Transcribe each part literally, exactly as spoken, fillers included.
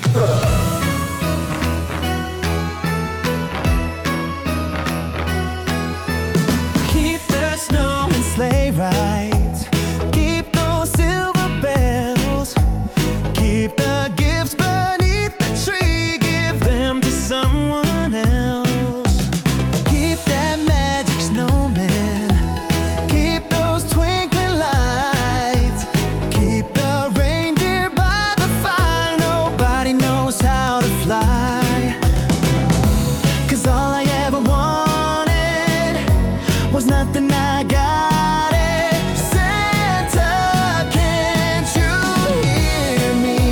Keep the snow and sleigh rides. Keep those silver bells. Keep the gifts beneath the tree. Give them to someone else. Keep that magic snowman. Keep those twinkling lights. Keep the reindeer by the fire. Nobody knows how to fly. 'Cause all I ever wanted was nothing, I got it. Santa, can't you hear me?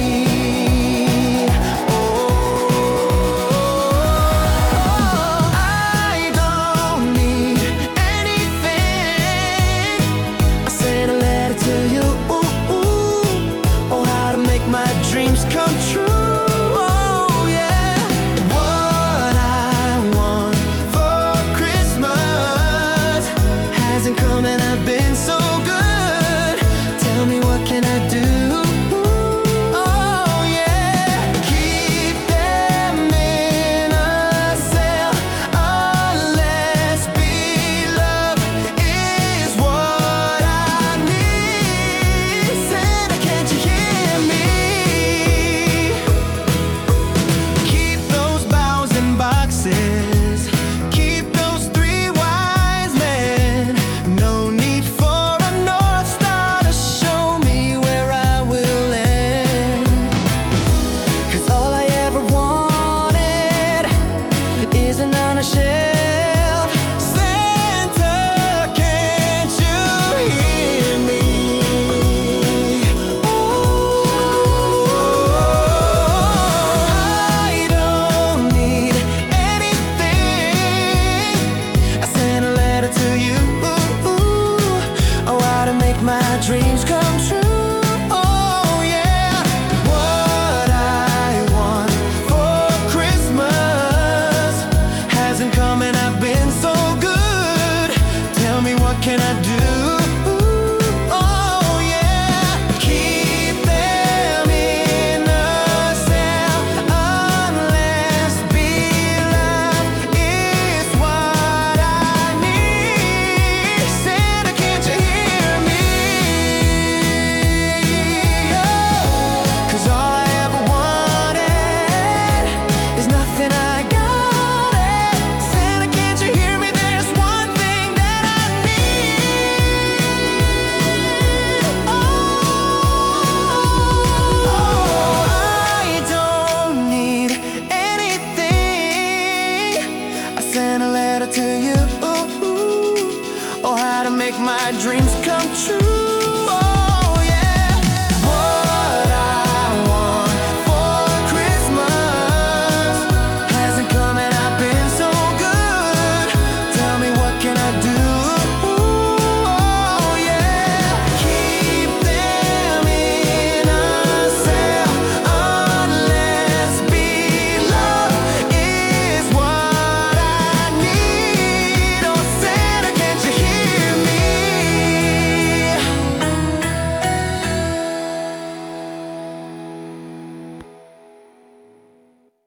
Oh, I don't need anything. I sent a letter to you. Ooh, ooh. Oh, how to make my dreams come true.